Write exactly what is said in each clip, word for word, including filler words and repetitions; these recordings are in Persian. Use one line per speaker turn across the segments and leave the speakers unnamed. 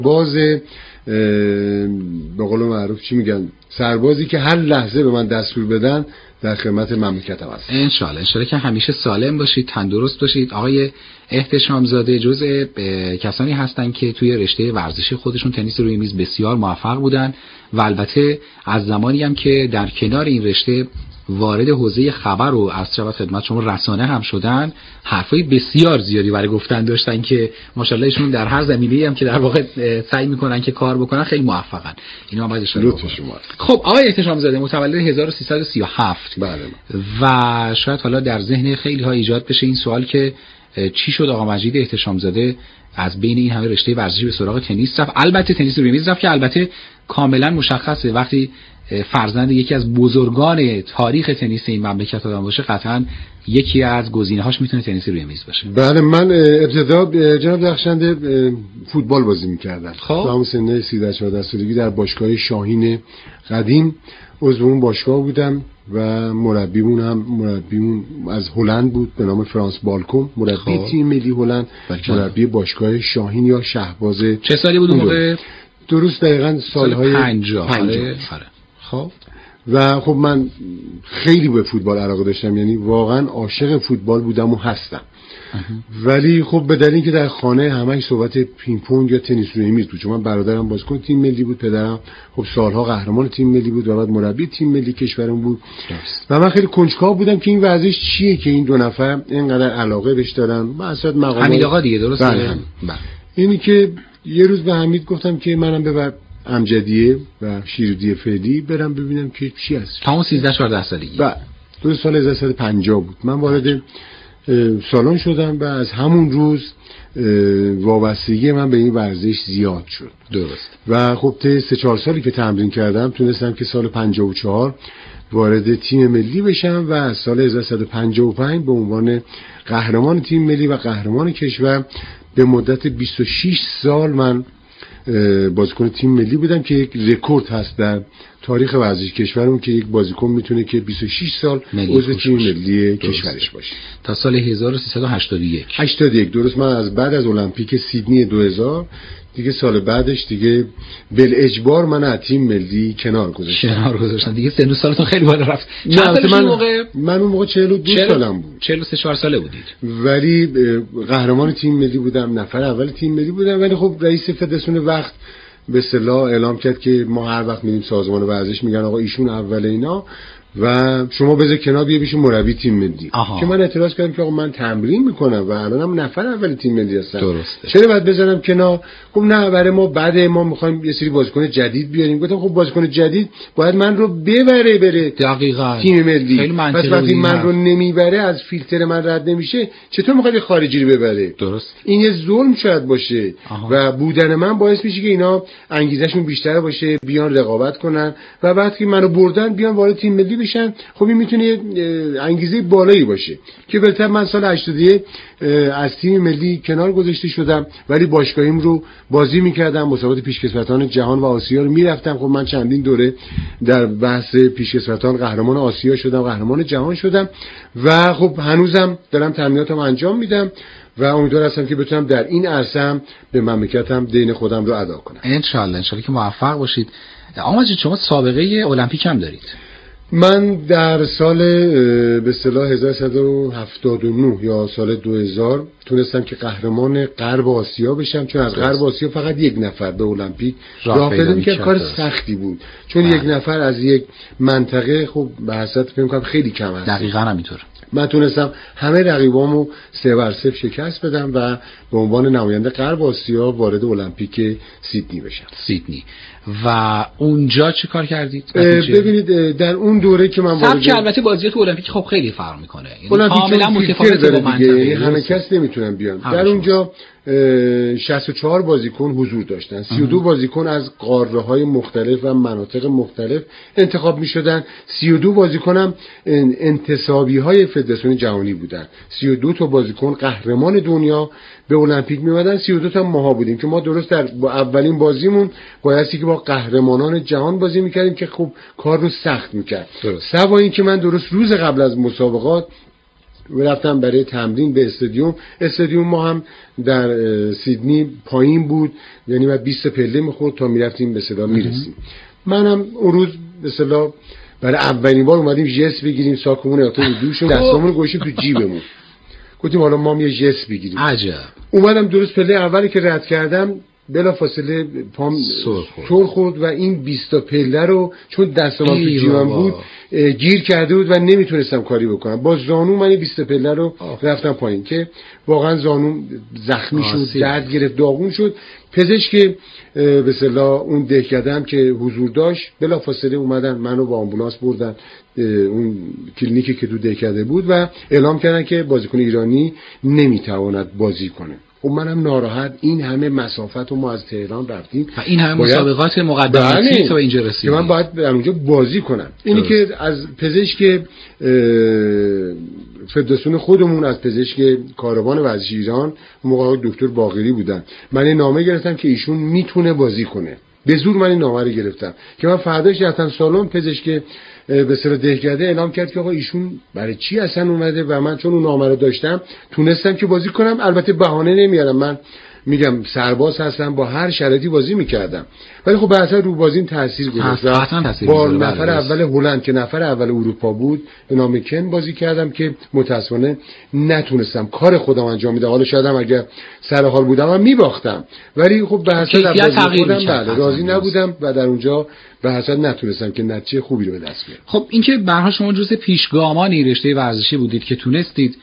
باز به قول معروف چی میگن، سربازی که هر لحظه به من دستور بدن در خدمت مملکتم هست.
ان شاء الله ان شاء الله که همیشه سالم باشید، تندرست باشید. آقای احتشامزاده جزء کسانی هستن که توی رشته ورزشی خودشون تنیس روی میز بسیار موفق بودن و البته از زمانی هم که در کنار این رشته وارد حوزه خبر و عرض شود خدمت شما رسانه هم شدن، حرفای بسیار زیادی برای گفتن داشتن که ماشاءالله ایشون در هر زمینه‌ای هم که در واقع سعی میکنن که کار بکنن خیلی موفقن. اینو هم باید اشاره کنم. خب آقای احتشامزاده متولد هزار و سیصد و سی و هفت،
بله،
و شاید حالا در ذهن خیلی ها ایجاد بشه این سوال که چی شد آقا مجید احتشامزاده از بین این همه رشته ورزشی به سراغ تنیس رفت؟ البته تنیس روی میز رفت که البته کاملا مشخصه وقتی فرزند یکی از بزرگان تاریخ تنیس این مملکت آدم باشه قطعا یکی از گزینه‌هاش میتونه تنیس روی میز باشه.
بله، من ابتدا جناب درخشنده فوتبال بازی می‌کردم.
خب
تا سن سیزده چهارده سالگی در باشگاه شاهین قدیم عضو اون باشگاه بودم و مربیمون هم مربیمون از هلند بود به نام فرانس بالکوم، مربی خب. تیم ملی هلند، مربی باشگاه شاهین یا شهباز.
چه سالی بود اون موقع؟
درست دقیقاً سالهای
پنجاه.
خب و خب من خیلی به فوتبال علاقه داشتم، یعنی واقعا عاشق فوتبال بودم و هستم. ولی خب به دلیل اینکه در خانه همش صحبت پینگ پونگ یا تنیس روی میز بود، چون من برادرم بازیکن تیم ملی بود، پدرم خب سالها قهرمان تیم ملی بود و بعد مربی تیم ملی کشورم بود و من خیلی کنجکاو بودم که این ورزش چیه که این دو نفر اینقدر علاقه بهش دارن. من اصلا مقام
حمید آقا دیگه درسته.
بله. اینی که یه روز به حمید گفتم که منم ببر امجدیه و شیرودی فعلی برم ببینم که چی هست.
تا سیزده چهارده سالگی.
و دو سال هزار و سیصد و پنجاه بود. من وارد سالن شدم و از همون روز وابستگی من به این ورزش زیاد شد.
درست.
و خب تا سه چهار سالی که تمرین کردم تونستم که سال پنجاه و چهار وارد تیم ملی بشم و از سال هزار و سیصد و پنجاه و پنج به عنوان قهرمان تیم ملی و قهرمان کشور به مدت بیست و شش سال من بازیکن تیم ملی بودم که یک رکورد هست در تاریخ ورزش کشورمون که یک بازیکن میتونه که بیست و شش سال عضو تیم ملی کشورش باشه.
تا سال هزار و سیصد و هشتاد و یک.
هشتاد و یک درست. من از بعد از المپیک سیدنی دو هزار دیگه سال بعدش دیگه بل اجبار من از تیم ملی کنار گذاشتم.
کنار گذاشتم دیگه. سن و سالتون خیلی بالا رفت.
نه من موقع من اون موقع چهل و دو سالم بود.
چهل و سه چهار ساله بودید.
ولی قهرمان تیم ملی بودم، نفر اول تیم ملی بودم. ولی خب رئیس فدراسیون وقت به اصطلاح اعلام کرد که ما هر وقت میریم سازمان ورزش میگن آقا ایشون اول اینا و شما بذار کنار بیا بشین مربی تیم ملی. که من اعتراض کردم که آقا من تمرین میکنم و الانم نفر اول تیم ملی هستم.
درسته.
چرا باید بذارم کنار؟ خب نه برای ما بعد ما میخوایم یه سری بازیکن جدید بیاریم. گفتم خب بازیکن جدید باید من رو ببره بره
دقیقاً
تیم ملی.
پس
وقتی من رو نمیبره از فیلتر من رد نمیشه چطور میخواد خارجی رو ببره؟
درست.
این یه ظلم شاید باشه. آها. و بودن من باعث میشه که اینا انگیزشون بیشتر باشه، بیان رقابت کنن و وقتی منو بردن بیان وارد تیم ملی بشن. خب این میتونه انگیزه بالایی باشه که بالاتر من سال هشتاد و یک از تیم ملی کنار گذاشته شدم ولی باشگاهیم رو بازی میکردم، مسابقات پیشکسوتان جهان و آسیا رو میرفتم. خب من چندین دوره در بحث پیشکسوتان قهرمان آسیا شدم، قهرمان جهان شدم و خب هنوزم دارم تمریناتم انجام میدم و امیدوار هستم که بتونم در این عرصه به مملکتم دین خودم رو ادا کنم.
ان شاء الله ان شاء الله که موفق باشید. آقا شما سابقه المپیک هم دارید.
من در سال به اصطلاح هزار و سیصد و هفتاد و نه یا سال دو هزار تونستم که قهرمان غرب آسیا بشم، چون از غرب آسیا فقط یک نفر به المپیک راه پیدا می‌کرد. کار سختی بود چون آه. یک نفر از یک منطقه خب به حسرت فکر می‌کنم خیلی کم است.
دقیقاً همینطور.
من تونستم همه رقیبامو سه بر صفر شکست بدم و به عنوان نماینده غرب آسیا وارد المپیک سیدنی بشم.
سیدنی. و اونجا چه کار کردید؟
ببینید در اون دوره که من
وارد که البته بازیات المپیک خب خیلی فرق میکنه، یعنی کاملا متفاوته با منطقه.
همه کس نمیتونن بیان. در اونجا شصت و چهار بازیکن حضور داشتن، سی و دو بازیکن از قاره‌های مختلف و مناطق مختلف انتخاب می‌شدن، سی و دو بازیکن هم انتصابی‌های فدراسیون جهانی بودن، سی و دو تا بازیکن قهرمان دنیا به المپیک می‌اومدن، سی و دو تا ماها بودیم که ما درست در اولین بازیمون بایستی که با قهرمانان جهان بازی می‌کردیم که خب کار رو سخت می‌کرد. سوا این که من درست روز قبل از مسابقات رفتم برای تمرین به استادیوم. استادیوم ما هم در سیدنی پایین بود، یعنی بعد بیست پله میخورد تا میرفتیم به صدا میرسیم. منم اون روز به صدا برای اولین بار اومدیم ژست بگیریم، ساکمون اعطا رو دوشم، دستامون گوشیم تو جیبمون، گفتیم حالا ما هم یه ژست بگیریم.
عجب.
اومدم درست پله اولی که رد کردم بلا فاصله پام سر خورد و این بیست پله رو چون دستم تو جیبم بود گیر کرده بود و نمیتونستم کاری بکنم. با زانو من بیست پله رو رفتم پایین که واقعا زانوم زخمی شد، درد گرفت، داغون شد. پزشک به اصطلاح اون دهکده‌ام که حضور داشت بلا فاصله اومدن منو با آمبولانس بردن اون کلینیکی که تو دهکده بود و اعلام کردن که بازیکن ایرانی نمیتواند بازی کنه. خب منم ناراحت، این همه مسافت و ما از تهران رفتیم
و این همه مسابقات مقدماتی تا اینجا رسیدیم
که من باید در اونجا بازی کنم. اینی که از پزشک فدراسیون خودمون، از پزشک کاروان ورزشی ایران موقع دکتر باقری بودن، من نامه گرفتم که ایشون میتونه بازی کنه. به زور من این نامه رو گرفتم که من فرداش رفتم سالن. پزشک به سر دهکده اعلام کرد که آقا ایشون برای چی اصلا اومده و من چون اون نامه رو داشتم تونستم که بازی کنم. البته بهانه نمیارم، من میگم سرباز هستم، با هر شرایطی بازی میکردم، ولی خب به اثر رو بازیم تاثیر گذاشت. با نفر اول هلند که نفر اول اروپا بود به نام کن بازی کردم که متاسفانه نتونستم کار خودم انجام بدم. حالا شاید اگر سر حال بودم هم میباختم، ولی خب به اثر بازی خودم بله راضی نبودم و در اونجا به اثر نتونستم که نتیجه خوبی رو به دست بیارم.
خب این که به هر حال شما جزء پیشگامانی رشته ورزشی بودید که تونستید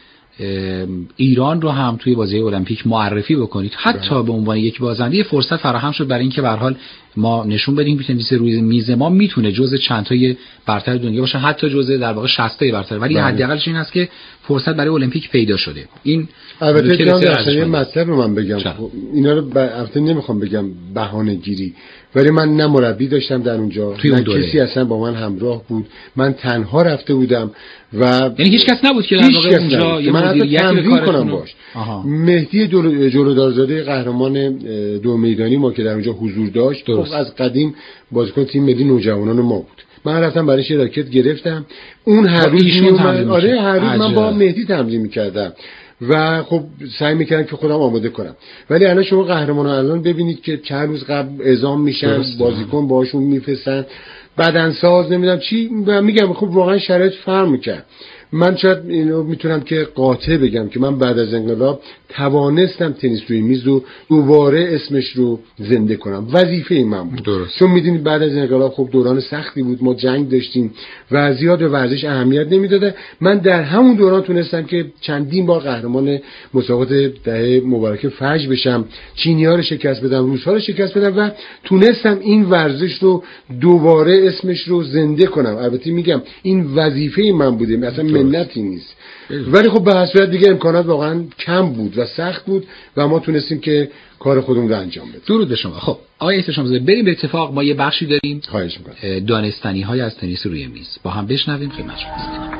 ایران رو هم توی بازی المپیک معرفی بکنید، حتی بله. به عنوان یک بازنده یه فرصت فراهم شد برای اینکه به هر حال ما نشون بدیم که تنیس روی میز ما میتونه جزء چند تای برتر دنیا باشه، حتی جزء در واقع شصت تای برتر، ولی حداقلش این است که فرصت برای المپیک پیدا شده. این
البته جان اصلا یه مطلب رو من بگم، اینا رو البته نمیخوام بگم بهانه گیری، ولی من نه مربی داشتم در اونجا، نه کسی اصلا با من همراه بود، من تنها رفته بودم و
یعنی هیچ کس نبود که در واقع اونجا یه مدیریتی
کنم باش. مهدی جلودارزاده قهرمان دو میدانی ما که در اونجا حضور داشت، خب از قدیم بازیکن تیم ملی نوجوانان ما بود. من رفتم برایش راکت گرفتم، اون هر روز میومد، آره هر روز من با مهدی تمرین میکردم و خب سعی میکردم که خودم آماده کنم. ولی الان شما قهرمانان الان ببینید که چند روز قبل اعزام میشن، بازیکن باشون میفرستن، بدنساز نمیدونم چی، میگم خب واقعا شرایط فرق میکنه. من شاید اینو میتونم که قاطع بگم که من بعد از انقلاب توانستم تنیس روی میز رو دوباره اسمش رو زنده کنم. وظیفه من بود. درست. چون میدونید بعد از انقلاب خب دوران سختی بود، ما جنگ داشتیم و زیاد به ورزش اهمیت نمیداده. من در همون دوران تونستم که چندین بار قهرمان مسابقات دهه مبارکه فجر بشم، چینی‌ها رو شکست بدم، روس‌ها رو شکست بدم و تونستم این ورزش رو دوباره اسمش رو زنده کنم. البته میگم این وظیفه من بوده، اصلا منتی نیست، ولی خب به هر صورت دیگه امکانات واقعا کم بود و سخت بود و ما تونستیم که کار خودمون رو انجام بدیم.
درود به شما. خب آقای احتشامزاده، بریم به اتفاق ما یه بخشی داریم
خواهش می‌کنم
دانستنی های از تنیس روی میز با هم بشنویم، خدمت شما هستیم.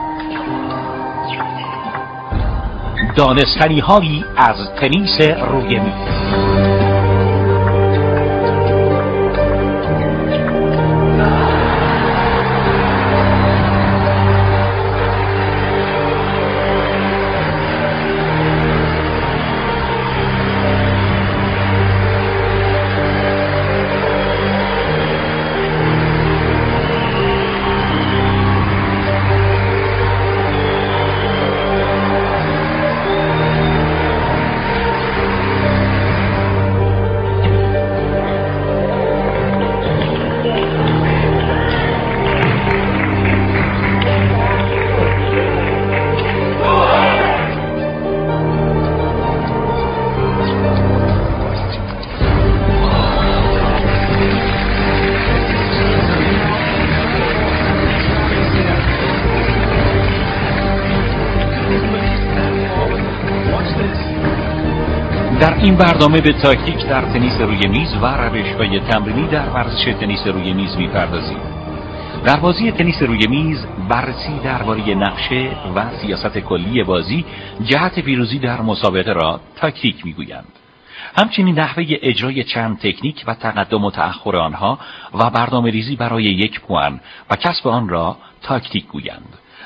دانستنی هایی از تنیس روی میز. در این برنامه به تاکتیک در تنیس روی میز و روش‌های تمرینی در ورزش تنیس روی میز می‌پردازیم. در بازی تنیس روی میز بررسی درباره نقشه و سیاست کلی بازی جهت پیروزی در مسابقه را تاکتیک می‌گویند. همچنین نحوه اجرای چند تکنیک و تقدم و تأخر آنها و برنامه‌ریزی برای یک پوان و کسب آن را تاکتیک گویند.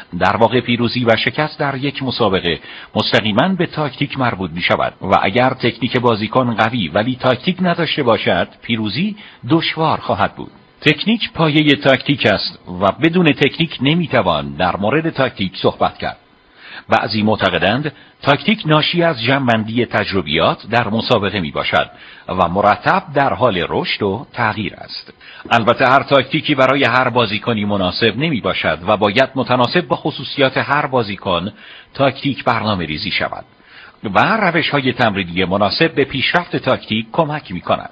در واقع پیروزی و شکست در یک مسابقه مستقیما به تاکتیک مربوط می شود و اگر تکنیک بازیکن قوی ولی تاکتیک نداشته باشد، پیروزی دشوار خواهد بود. تکنیک پایه تاکتیک است و بدون تکنیک نمیتوان در مورد تاکتیک صحبت کرد. بعضی معتقدند تاکتیک ناشی از جمع‌بندی تجربیات در مسابقه می باشد و مرتب در حال رشد و تغییر است. البته هر تاکتیکی برای هر بازیکنی مناسب نمی باشد و باید متناسب با خصوصیات هر بازیکن تاکتیک برنامه ریزی شود و روش‌های تمرینی مناسب به پیشرفت تاکتیک کمک می کند.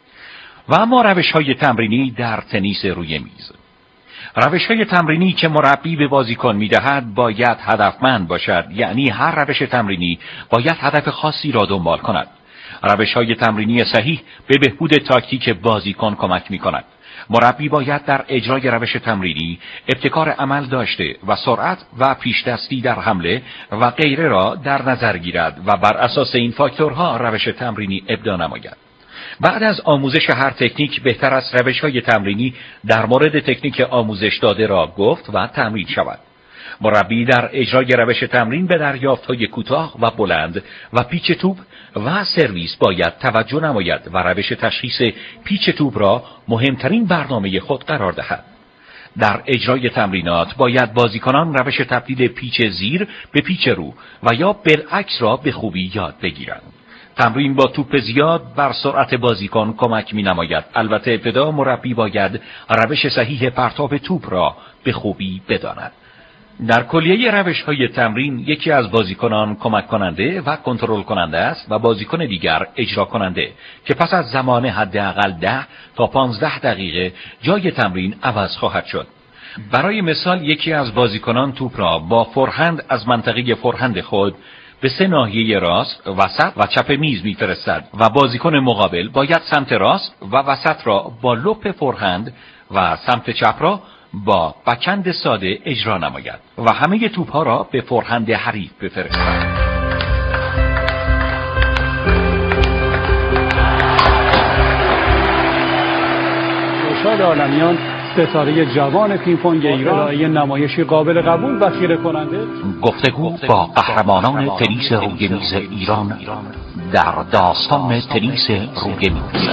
و اما روش‌های تمرینی در تنیس روی میز. روش‌های تمرینی که مربی به بازیکن می‌دهد باید هدفمند باشد، یعنی هر روش تمرینی باید هدف خاصی را دنبال کند. روش‌های تمرینی صحیح به بهبود تاکتیک بازیکن کمک می‌کند. مربی باید در اجرای روش تمرینی ابتکار عمل داشته و سرعت و پیشدستی در حمله و غیره را در نظر گیرد و بر اساس این فاکتورها روش تمرینی ابداع نماید. بعد از آموزش هر تکنیک بهتر است روش‌های تمرینی در مورد تکنیک آموزش داده را گفت و تمرین شود. مربی در اجرای روش تمرین به دریافت‌های کوتاه و بلند و پیچ توپ و سرویس باید توجه نماید و روش تشخیص پیچ توپ را مهمترین برنامه خود قرار دهد. در اجرای تمرینات باید بازیکنان روش تبدیل پیچ زیر به پیچ رو و یا برعکس را به خوبی یاد بگیرند. تمرین با توپ زیاد بر سرعت بازیکن کمک می نماید. البته ابتدا مربی باید روش صحیح پرتاب توپ را به خوبی بداند. در کلیه روش‌های تمرین یکی از بازیکنان کمک کننده و کنترل کننده است و بازیکن دیگر اجرا کننده که پس از زمان حداقل ده تا پانزده دقیقه جای تمرین عوض خواهد شد. برای مثال یکی از بازیکنان توپ را با فورهند از منطقه فورهند خود به سه ناحیه راست، وسط و چپ میز میفرستد و بازیکن مقابل باید سمت راست و وسط را با لپ فورهند و سمت چپ را با بکند ساده اجرا نماید و همه توپ‌ها را به فورهند حریف بفرستد.
رشاد عالمیان ستاره جوان پینگ پونگ ایران، یه نمایشی قابل قبول و خیره کننده.
گفتگو با قهرمانان تنیس روی میز ایران در داستان تنیس روی میز.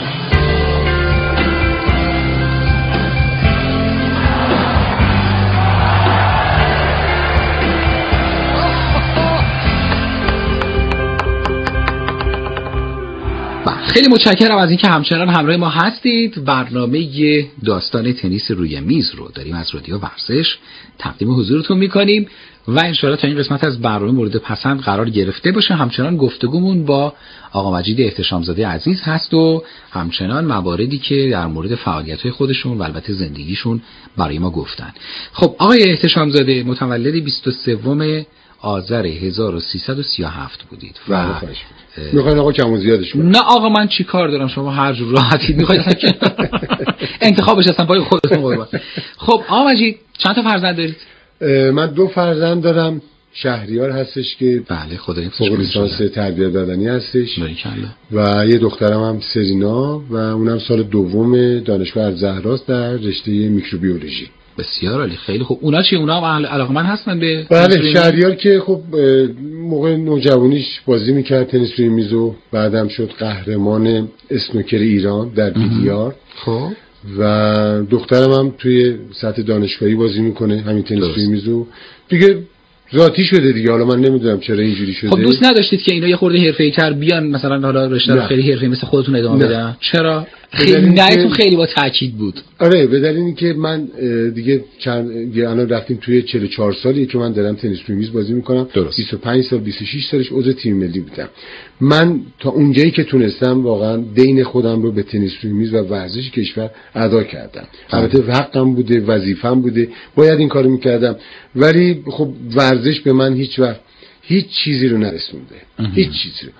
خیلی متشکرم از اینکه همچنان همراه ما هستید. برنامه داستان تنیس روی میز رو داریم از رادیو ورزش تقدیم حضورتون میکنیم و انشاءالله تا این قسمت از برنامه مورد پسند قرار گرفته باشه. همچنان گفتگومون با آقا مجید احتشامزاده عزیز هست و همچنان مواردی که در مورد فعالیت‌های خودشون و البته زندگیشون برای ما گفتن. خب آقای احتشامزاده متولد بیست و سوم آذر هزار و سیصد و سی و هفت بودید و
میخواین آقا کم و زیادش کنم؟
نه آقا من چی کار دارم، شما هر جور راحتید میخواید انتخابش هستم پای خودتون قربان. خب آقا مجید چند تا فرزند دارید؟
من دو فرزند دارم. شهریار هستش که
بله خدای
فوق لیسانس تربیت بدنی هستش
باریکلا،
و یه دخترم هم سرینا و اونم سال دوم دانشگاه الزهراست در رشته میکروبیولوژی.
بسیار عالی، خیلی خوب. اونا چی؟ اونا هم علاقه‌مند هستن به
بله. شهریار که خب موقع نوجوانیش بازی میکرد تنیس روی میز و بعدم شد قهرمان اسنوکر ایران در بیلیارد.
خب
و دخترم هم توی سطح دانشگاهی بازی میکنه همین تنیس روی میز و دیگه ذاتی شده دیگه. حالا من نمیدونم چرا اینجوری شده.
خب دوست نداشتید که اینا یه خورده حرفه‌ای‌تر بیان مثلا حالا رشته رو خیلی حرفه‌ای مثل خودتون ادامه بدن؟ چرا؟ خیلی نهایتون خیلی با تاکید بود.
آره به دلیل اینکه من دیگه چند الان رفتیم توی چهل و چهار سالی که من دارم تنیس روی میز بازی میکنم. بیست و پنج سال بیست و شش سالش عضو تیم ملی بودم. من تا اونجایی که تونستم واقعا دین خودم رو به تنیس روی میز و ورزش کشور ادا کردم. البته حقم بوده، وظیفه‌ام بوده، باید این کارو میکردم، ولی خب ورزش به من هیچ وقت هیچ چیزی رو نرسونده. هیچ چیزی رو.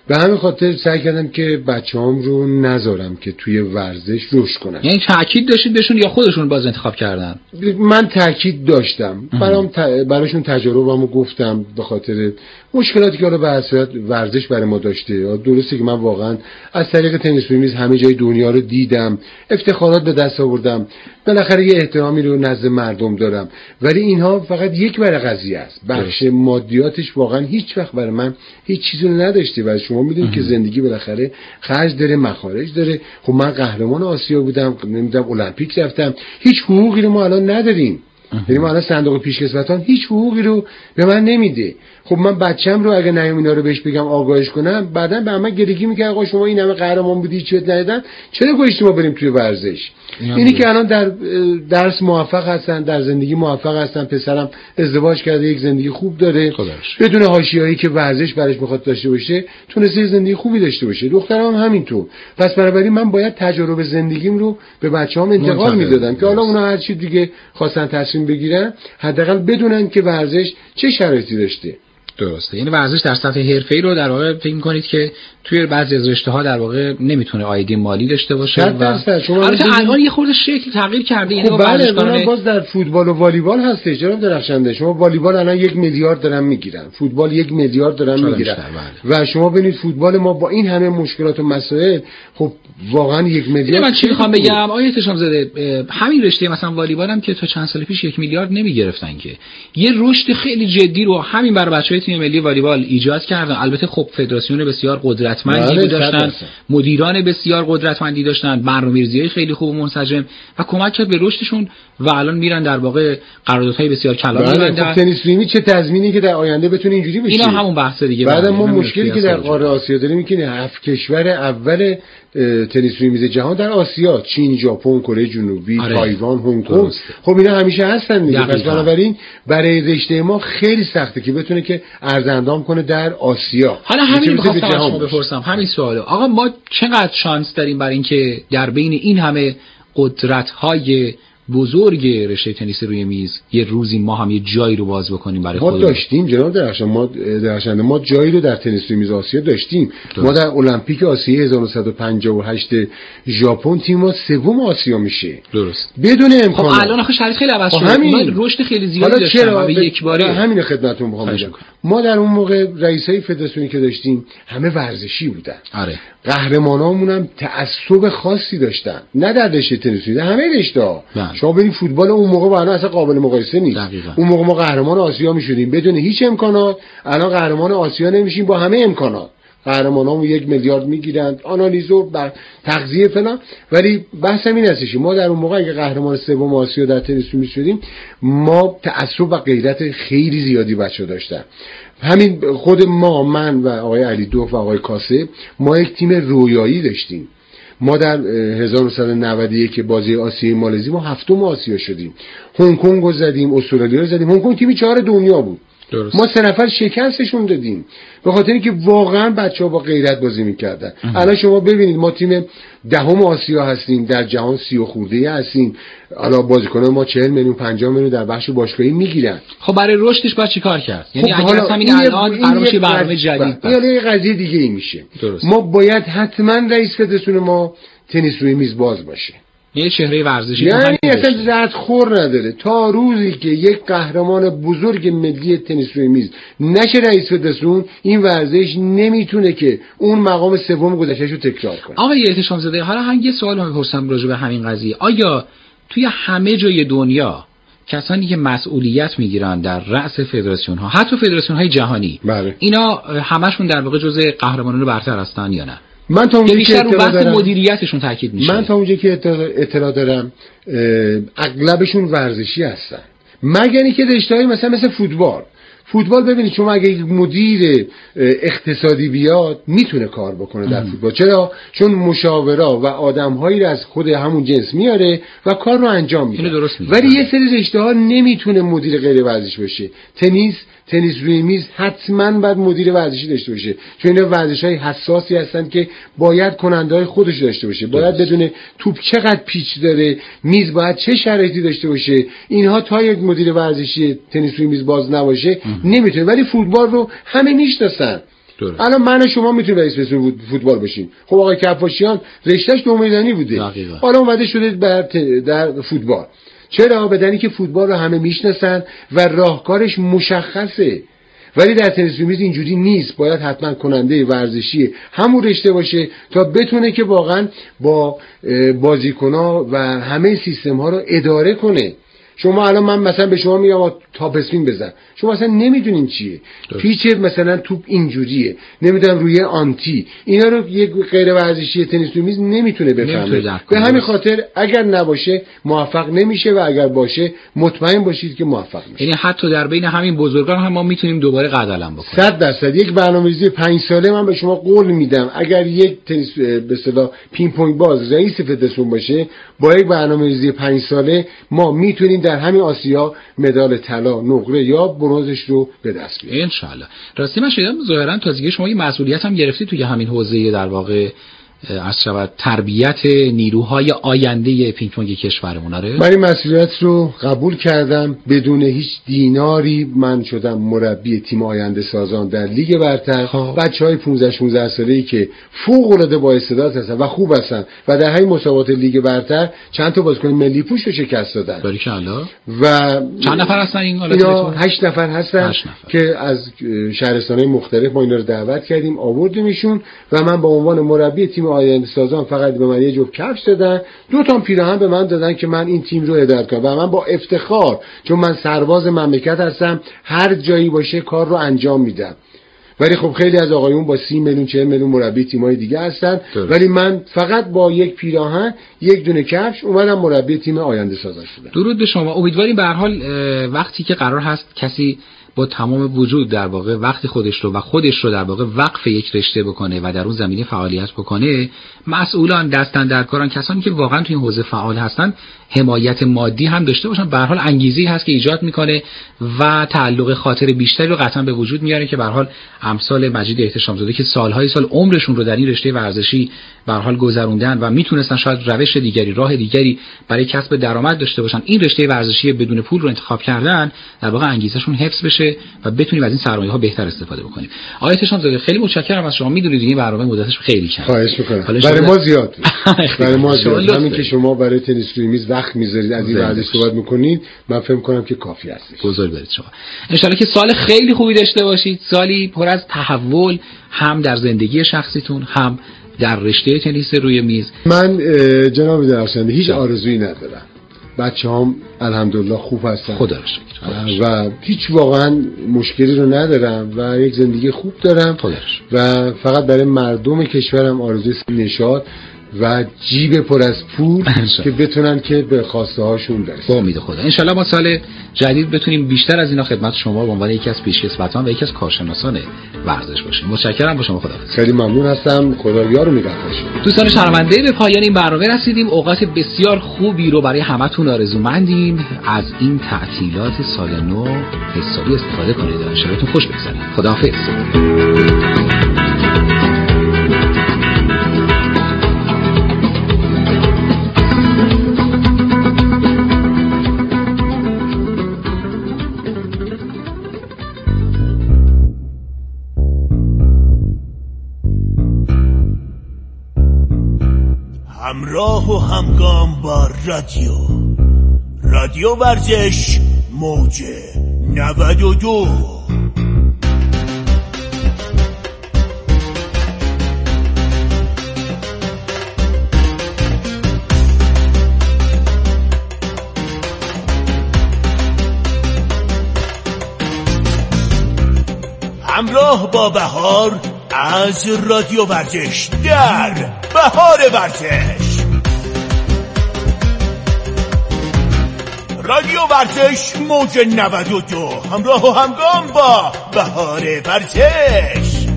به همین خاطر سعی کردم که بچه‌هام رو نذارم که توی ورزش رشد کنن.
یعنی تاکید داشتید بهشون یا خودشون باز انتخاب کردن؟
من تاکید داشتم، برام ت... براشون تجربه‌امو گفتم به خاطر مشکلاتی که حالا به اصالت ورزش برای ما داشته. درسته که من واقعا از طریق تنیس روی میز همه جای دنیا رو دیدم، افتخارات به دست آوردم، بالاخره یه احترامی رو نزد مردم دارم، ولی اینها فقط یک بر قضیه است. بخش مادیاتش واقعا هیچ وقت برای من هیچ چیزی نداشته و شما میدونید که زندگی بالاخره خرج داره، مخارج داره. خب من قهرمان آسیا بودم، نمیدونم المپیک رفتم، هیچ حقوقی رو ما الان نداریم. یعنی ما الان صندوق پیشکسوتان هیچ حقوقی رو به من نمیده. خب من بچم رو اگه نیام اینا رو بهش بگم آگاهش کنم، بعداً به من گریگی میگه آقا شما این همه قهرمان بودی چیت ندیدن، چرا گوشتی ما بریم توی ورزش؟ اینی که الان در درس موفق هستن، در زندگی موفق هستن، پسرم ازدواج کرده، یک زندگی خوب داره بدون حاشیه‌ای که ورزش براش میخواد داشته باشه، تونسته زندگی خوبی داشته باشه. دخترم هم همینطور. پس بنابراین من باید تجربه زندگیم رو به بچه‌هام انتقال میدادم که حالا اونا هر چی دیگه خواستن تصمیم بگیرن، حداقل بدونن که ورزش چه شرایطی داشته.
درسته. یعنی ورزش در سطح حرفه‌ای رو در واقع فکر می‌کنید که توی بعضی از رشته‌ها در واقع نمیتونه آیدی مالی داشته باشه و البته الان یه خورده شکل تغییر کرده. یعنی
خب بله، باز در فوتبال و والیبال هستش جناب درخشنده. شما والیبال الان یک میلیارد دارن میگیرن، فوتبال یک میلیارد دارن میگیرن و شما ببینید فوتبال ما با این همه مشکلات و مسائل، خب واقعا یک میلیارد.
من چی می‌خوام بگم آقای احتشام زاده، همین رشته مثلا والیبال هم که تا چند سال پیش یک میلیارد نمیگرفتن که یه رشد خیلی جدی رو همین برای بچه‌های تیم ملی والیبال ایجاد کردن. البته خب فدراسیون بسیار قدرتمندی داشتن، مدیران بسیار قدرتمندی داشتن، برنامه‌ریزی‌های خیلی خوب و منسجم و کمک کرد به رشدشون و الان میرن در واقع قراردادهای بسیار کلان می‌بندن.
خب تنیس روی چه تضمینی که در آینده بتونه اینجوری بشه؟
اینا همون بحث دیگه.
بعد ما مشکلی که در قاره آسیا داریم اینه که هفت کشور اول تنیس روی میز جهان در آسیا، چین، ژاپن، کره جنوبی، آره. تایوان، هنگ کنگ، خب اینا همیشه هستن دیگه. پس بنابراین برای رشته ما خیلی سخته که بتونه که ارزاندام کنه در آسیا.
حالا همین می‌خواستم از شما بپرسم همین سوالو. آقا ما چقدر شانس داریم برای اینکه در بین این همه قدرت‌های بزرگ رشته تنیس روی میز یه روزی ما هم یه جایی رو باز بکنیم برای خودمون؟
ما داشتیم جناب درخشان، ما درخشنده ما جایی رو در تنیس روی میز آسیا داشتیم. درست. ما در المپیک آسیا هزار و نهصد و پنجاه و هشت ژاپن تیم ما سوم آسیا میشه.
درست.
بدون امکانات.
خب الان آخه شرایط خیلی عوض شده. ما رشد خیلی زیادی داشتیم و یک باره
همین خدمتتون میخوام بگم. ما در اون موقع رئیسای فدراسیونی که داشتیم همه ورزشی بودن.
آره.
قهرمانامون هم تعصب خاصی داشتن، نه در رشته تنیس، در همه رشته‌ها. شما ببینید فوتبال اون موقع با الان اصلا قابل مقایسه نیست.
دقیقا.
اون موقع ما قهرمان آسیا میشدیم بدون هیچ امکانات، الان قهرمان آسیا نمیشیم با همه امکانات. قهرمانامون یک میلیارد میگیرند، آنالیزور بر تغذیه فلان، ولی بحث این هستش ما در اون موقع اگه قهرمان سوم آسیا در تنیس میشدیم، ما تعصب و غیرت خیلی زیادی بچه‌ها داشتن. همین خود ما، من و آقای علی دوف و آقای کاسه، ما یک تیم رویایی داشتیم. ما در هزار و نهصد و نود و یک که بازی آسیای مالزی ما هفتم آسیا شدیم. هنگ کنگ رو زدیم، استرالیا رو زدیم. هنگ کنگ تیم چهار دنیا بود. درست. ما سه نفر شکستشون دادیم به خاطر اینکه واقعا بچه‌ها با غیرت بازی می‌کردن. الان شما ببینید ما تیم دهم آسیا هستیم، در جهان سی و خورده هستیم. حالا بازیکنان ما چهل میلیون پنجاه میلیون در بخش باشگاهی میگیرن.
خب برای رشدش باید چیکار کرد؟ یعنی خب اگه همین الان قرار بشه برنامه جدید
یا یه قضیه دیگه ای میشه. درست. ما باید حتما رئیس فدراسیون ما تنیس روی میز باز باشه.
یه چهره ورزشی
یعنی اصلا زرد خور نداره تا روزی که یک قهرمان بزرگ ملی تنیس روی میز نشه رئیس فدراسیون، این ورزش نمیتونه که اون مقام سوم گذشته‌اش رو تکرار کنه.
آقای احتشام زاده، حالا هم یه سوال من می‌پرسم راجع به همین قضیه. آیا توی همه جای دنیا کسانی که مسئولیت میگیرن در رأس فدراسیون ها، حتی فدراسیون های جهانی،
بله.
اینا همشون در واقع جزء قهرمانان برتر هستن یا نه؟
من تا اونجایی که اطلاع دارم
مدیریتشون تاکید میشه.
من تا اونجایی که اطلاع دارم اغلبشون ورزشی هستن، مگر اینکه رشته‌های مثلا مثل فوتبال. فوتبال ببینید شما اگه یک مدیر اقتصادی بیاد میتونه کار بکنه در فوتبال. چرا؟ چون مشاورا و آدم‌هایی رو از خود همون جنس میاره و کار رو انجام میده. ولی یه سری رشته‌ها نمیتونه مدیر غیر ورزشی باشه. تنیس تنیس روی میز حتما باید مدیر ورزشی داشته باشه، چون اینا ورزش‌های حساسی هستن که باید کننده‌های خودش داشته باشه. باید بدونه توپ چقدر پیچ داره، میز باید چه شرایطی داشته باشه. اینها تا یک مدیر ورزشی تنیس روی میز باز نباشه نمیتونه. ولی فوتبال رو همه میشناسن. الان من و شما میتونیم رئیس فدراسیون فوتبال بشیم. خب آقای کفاشیان رشتهش دو میدانی بوده، حالا اومده شده در در فوتبال. چرا؟ بدنی که فوتبال رو همه میشناسن و راهکارش مشخصه. ولی در تنیس روی میز اینجوری نیست، باید حتما کننده ورزشی همون رشته باشه تا بتونه که واقعا با بازیکن‌ها و همه سیستم ها رو اداره کنه. شما الان من مثلا به شما میگم تاپ اسپین بزن، شما اصلا نمیدونین چیه. پیچ مثلا توپ اینجوریه، نمیدونم روی آنتی، اینا رو یک غیر ورزشی تنیس روی میز نمیتونه بفهمه. به همین خاطر اگر نباشه موفق نمیشه و اگر باشه مطمئن باشید که موفق میشه.
یعنی حتی در بین همین بزرگان هم ما میتونیم دوباره قدم بکنیم.
صد درصد یک برنامه‌ریزی پنج ساله من به شما قول میدم اگر یک تنیس به اصطلاح پینگ پونگ باز رئیس فدراسیون باشه، با یک برنامه‌ریزی پنج ساله ما میتونیم در همین آسیا مدال طلا، نقره یا برنزش رو به دست بیاریم
ان شاء الله. راستی من شنیدم ظاهرا تازگی شما یه مسئولیت هم گرفتی توی همین حوزه در واقع از شود تربیت نیروهای آینده پینگ پونگ کشورمون. آره
من این مسئولیت رو قبول کردم، بدون هیچ دیناری من شدم مربی تیم آینده سازان در لیگ برتر. بچهای پانزده شانزده ساله‌ای که فوق العاده با استعداد هستن و خوب هستن و در همین مسابقات لیگ برتر چند تا بازیکن ملی پوش رو شکست دادن.
باریکالله.
و
چند نفر هستن این
حالا؟ هشت نفر هستن هشت نفر. که از شهرستان‌های مختلف ما اینا رو دعوت کردیم، آوردیمشون و من به عنوان مربی تیم آینده سازان فقط به من یه جفت کفش دادن، دو تا پیراهن به من دادن که من این تیم رو هدایت کنم و من با افتخار، چون من سرباز مملکت هستم، هر جایی باشه کار رو انجام میدم. ولی خب خیلی از آقایون با سی میلیون چهل میلیون مربی تیم‌های دیگه هستن، ولی من فقط با یک پیراهن یک دونه کفش اومدم مربی تیم آینده سازان شدم.
درود به شما. امیدواریم به هر حال وقتی که قرار هست کسی با تمام وجود در واقع وقتی خودش رو و خودش رو در واقع وقف یک رشته بکنه و در اون زمینه فعالیت بکنه، مسئولان، دستاندرکاران، کسانی که واقعا توی این حوزه فعال هستن حمایت مادی هم داشته باشن. به هر حال انگیزه‌ای هست که ایجاد میکنه و تعلق خاطر بیشتری رو قطعا به وجود میاره که به هر حال امثال مجید احتشامزاده که سالهای سال عمرشون رو در این رشته ورزشی به هر حال گذروندن و میتونستن شاید روش دیگری، راه دیگری برای کسب درآمد داشته باشن، این رشته ورزشی بدون پول رو انتخاب کردن، در واقع انگیزشون حفظ بشه و بتونیم از این سرمایه‌ها بهتر استفاده بکنیم. آقای احتشامزاده خیلی متشکرم از شما. میدونید این برنامه مدتش خیلی کمه.
خواهش می‌کنم. برای ما زیاد. برای ما زیاد. همین که شما برای تنیس روی میز وقت می‌ذارید از این ورزش صحبت می‌کنید، من فکر می‌کنم که کافی است.
بزرگ دارید شما. ان شاءالله که سال خیلی خوبی داشته باشید، سالی پر از تحول هم در زندگی شخصیتون هم در رشته تنیس روی میز.
من جناب درخشنده هیچ آرزویی ندارم. بچه‌هام الحمدلله خوب هستن،
خدا رو شکر،
و هیچ واقعا مشکلی رو ندارم و یک زندگی خوب دارم و فقط برای مردم کشورم آرزوی نشاط و جیب پر از پول که بتونن که به خواسته هاشون برسن.
با امید خدا ان شاءالله ما سال جدید بتونیم بیشتر از اینا خدمت شما به عنوان یکی از پیشکسوتان و یکی از کارشناسان ورزش باشیم. متشکرم، با شما خداحافظ.
خیلی ممنون هستم، خدا یار و نگهدار شما.
دوستان شنونده، به پایان این برنامه رسیدیم. اوقات بسیار خوبی رو برای همتون آرزومندیم. از این تعطیلات سال نو حسابی استفاده کنید. ان شاءالله خوش بگذره. خداحافظ.
همراه و همگام با رادیو رادیو ورزش موج نود و دو. همراه با بهار از رادیو ورزش در بهار ورزش. رادیو ورزش موج نود و دو، همراه و همگام با بهار ورزش.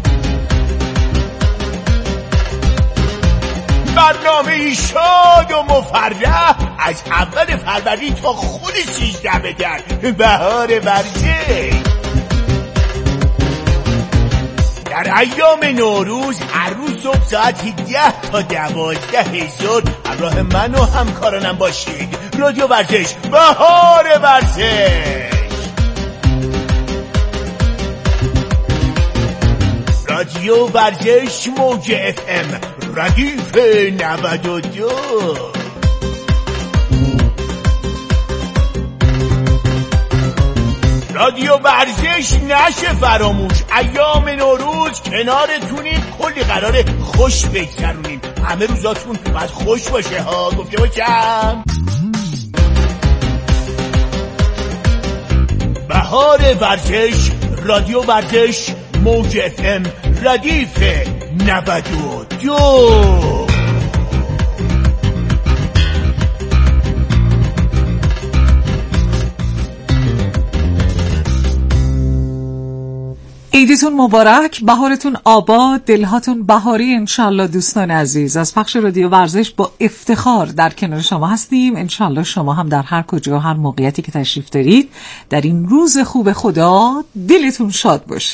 برنامه شاد و مفرح از اول فروردین تا خود سیزده به در بهار ورزش. در ایام نوروز هر روز صبح ساعت ده تا دوازده ظهر همراه من و همکارانم باشید. رادیو ورزش بهار ورزش. رادیو رادیو ورزش موج اف ام ردیف نود و دو. رادیو ورزش نشه فراموش، ایام نوروز کنارتونیم، کلی قراره خوش بگذرونیم، همه روزاتون باید خوش باشه ها، گفته باشم. بهار ورزش، رادیو ورزش موج اف ام ردیف نود و دو.
عیدتون مبارک، بهارتون آباد، دلهاتون بهاری انشالله. دوستان عزیز، از پخش رادیو ورزش با افتخار در کنار شما هستیم. انشالله شما هم در هر کجا و هر موقعیتی که تشریف دارید در این روز خوب خدا دلتون شاد باشه.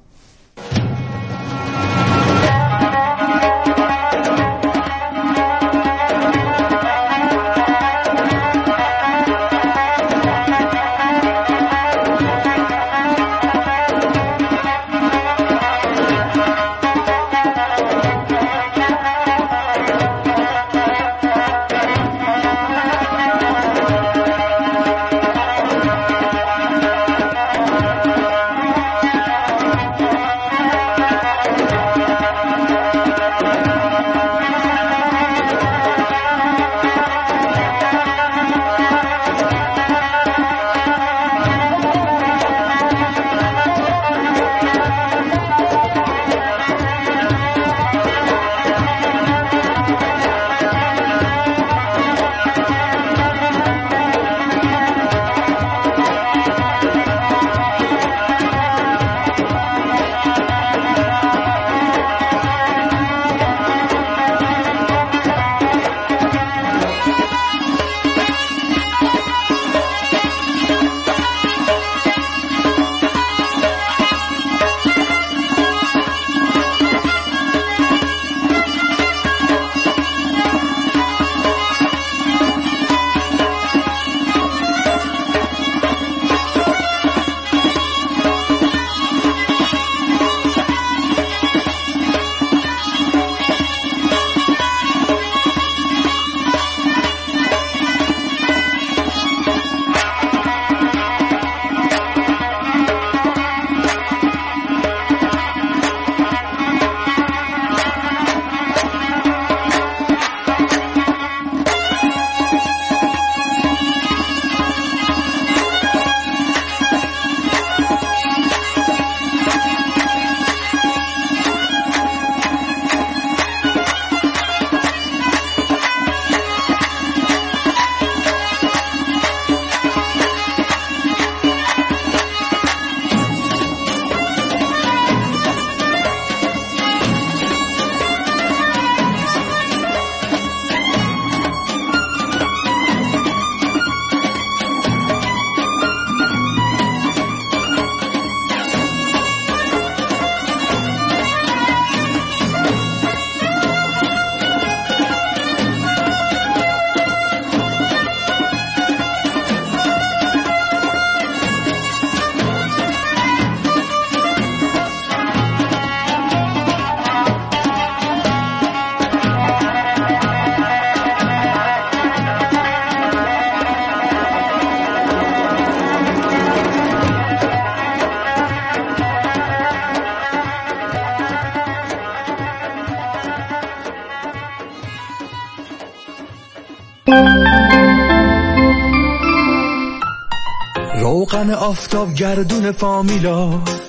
روغن آفتاب گردون فامیلا،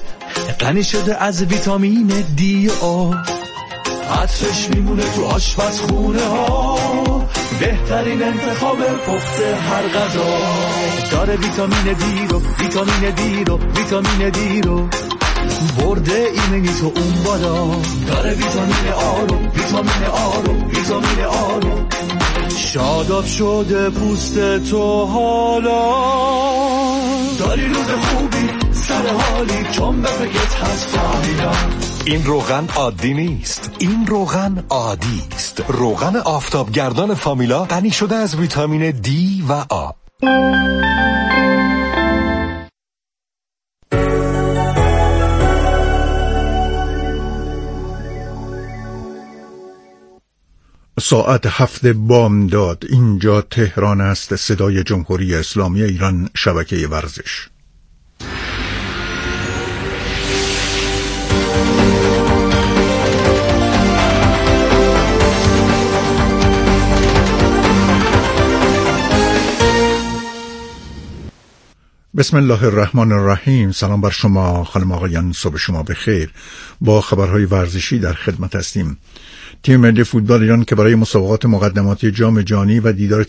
غنی شده از ویتامین دی و آ، عطرش میمونه تو آشپزخونه ها، بهترین انتخاب پخت هر غذا، داره ویتامین دی رو ویتامین دی رو ویتامین دی رو برده ایمنی تو اون بالا، داره ویتامین آ رو ویتامین آ رو ویتامین آ رو، شاداب شده پوست تو حالا، داری روز خوبی سر حالی چون به فکرت هست فهمیدم.
این روغن عادی نیست، این روغن عادی است. روغن آفتابگردان فامیلا غنی شده از ویتامین دی و آ.
ساعت هفت بامداد. اینجا تهران است، صدای جمهوری اسلامی ایران، شبکه ورزش. بسم الله الرحمن الرحیم. سلام بر شما خانم آقایان، صبح شما بخیر. با خبرهای ورزشی در خدمت هستیم. تیم ملی فوتبال ایران که برای مسابقات مقدماتی جام جهانی و دیدار